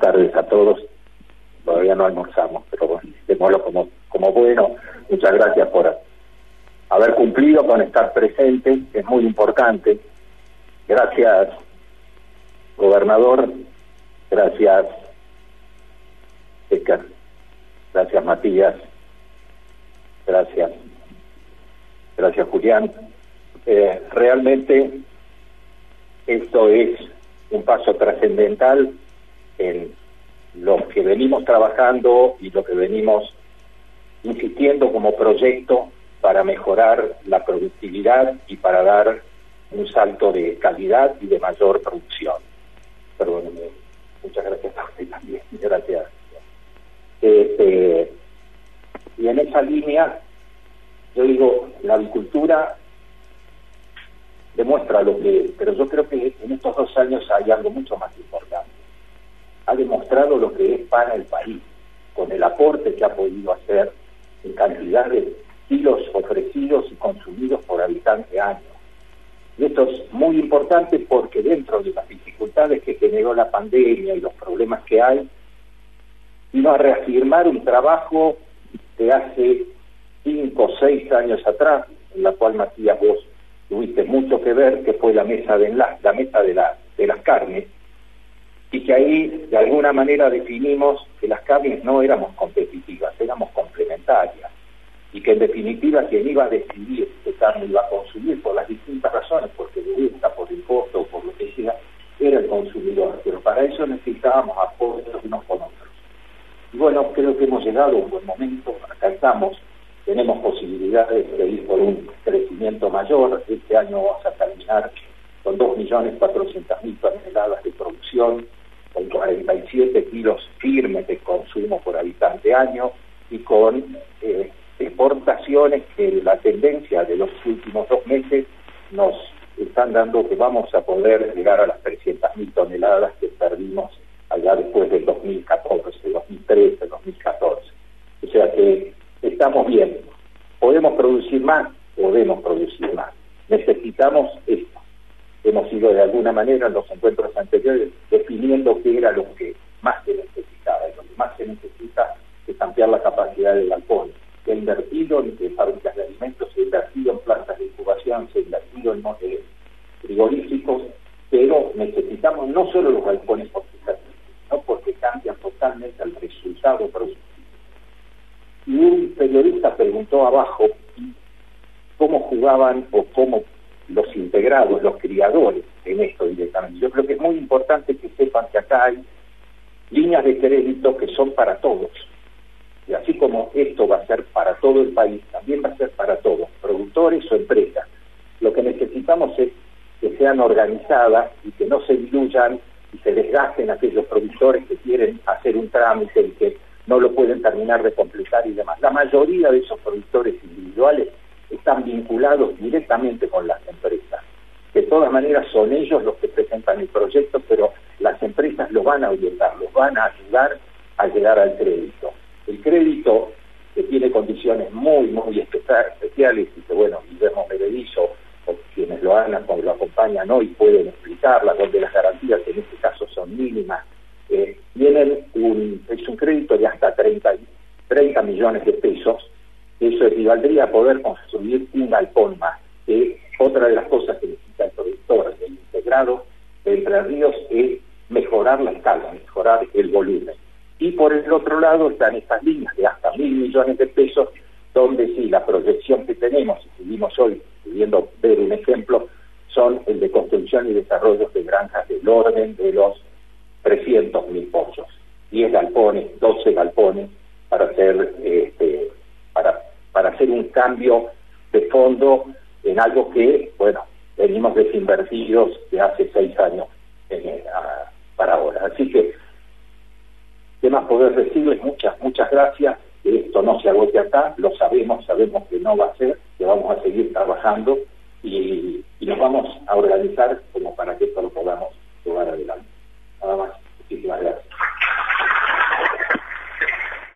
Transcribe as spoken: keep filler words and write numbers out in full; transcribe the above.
tardes a todos. Todavía no almorzamos, pero bueno, démoslo como, como bueno. Muchas gracias por haber cumplido con estar presente, es muy importante. Gracias, gobernador. Gracias, Eker. Gracias, Matías. Gracias. Gracias, Julián. Eh, realmente esto es un paso trascendental en lo que venimos trabajando y lo que venimos insistiendo como proyecto para mejorar la productividad y para dar un salto de calidad y de mayor producción. Perdóneme, muchas gracias a usted también, gracias. Este, y en esa línea, yo digo, la avicultura demuestra lo que, pero yo creo que en estos dos años hay algo mucho más importante. Ha demostrado lo que es para el país, con el aporte que ha podido hacer en cantidad de kilos ofrecidos y consumidos por habitante año. Y esto es muy importante porque dentro de las dificultades que generó la pandemia y los problemas que hay, vino a reafirmar un trabajo de hace cinco o seis años atrás, en la cual, Matías, vos tuviste mucho que ver, que fue la mesa de la, la mesa de, la, de las carnes, y que ahí de alguna manera definimos que las carnes no éramos competitivas, éramos complementarias, y que en definitiva quien iba a decidir qué carne iba a consumir por las distintas razones, porque le gusta, por el costo o por lo que sea, era el consumidor, pero para eso necesitábamos apoyos unos con otros. Y bueno, creo que hemos llegado a un buen momento, acá estamos, tenemos posibilidades de ir por un crecimiento mayor. Este año vamos a terminar con dos millones cuatrocientas mil toneladas de producción, con cuarenta y siete kilos firmes de consumo por habitante año y con eh, exportaciones que la tendencia de los últimos dos meses nos están dando que vamos a poder llegar a las trescientas mil toneladas que perdimos allá después del dos mil catorce, dos mil trece, dos mil catorce. O sea que estamos bien. ¿Podemos producir más? Podemos producir más. Necesitamos esto. Hemos ido de alguna manera en los encuentros anteriores definiendo qué era lo que más se necesitaba. Y lo que más se necesita es ampliar la capacidad del galpón. Se ha invertido en fábricas de alimentos, se ha invertido en plantas de incubación, se ha invertido en eh, frigoríficos, pero necesitamos no solo los galpones porque, no porque cambian totalmente el resultado productivo. Y un periodista preguntó abajo cómo jugaban o cómo los integrados, los criadores en esto directamente. Yo creo que es muy importante que sepan que acá hay líneas de crédito que son para todos. Y así como esto va a ser para todo el país, también va a ser para todos, productores o empresas. Lo que necesitamos es que sean organizadas y que no se diluyan y se desgasten aquellos productores que quieren hacer un trámite y que no lo pueden terminar de completar y demás. La mayoría de esos productores individuales están vinculados directamente con las empresas. De todas maneras son ellos los que presentan el proyecto, pero las empresas lo van a orientar, los van a ayudar a llegar al crédito. El crédito que tiene condiciones muy, muy especiales y que, bueno, Guillermo Meredizo o quienes lo, han, lo acompañan hoy pueden explicarlas, donde las garantías en este caso son mínimas. Eh, tienen un, es un crédito de hasta treinta millones de pesos. Eso equivaldría a poder construir un galpón más. Eh, otra de las cosas que necesita el productor del integrado de Entre Ríos es mejorar la escala, mejorar el volumen. Y por el otro lado están estas líneas de hasta mil millones de pesos, donde sí, la proyección que tenemos, y seguimos hoy pudiendo ver un ejemplo, son el de construcción y desarrollo de granjas del orden de los trescientos mil pollos, diez galpones, doce galpones, para hacer este, para, para hacer un cambio de fondo en algo que, bueno, venimos desinvertidos de hace seis años en, a, para ahora. Así que, ¿qué más poder decirles? Muchas, muchas gracias. Que esto no se agote acá, lo sabemos, sabemos que no va a ser, que vamos a seguir trabajando y, y nos vamos a organizar como para que esto lo podamos llevar adelante. Nada más. Muchísimas gracias.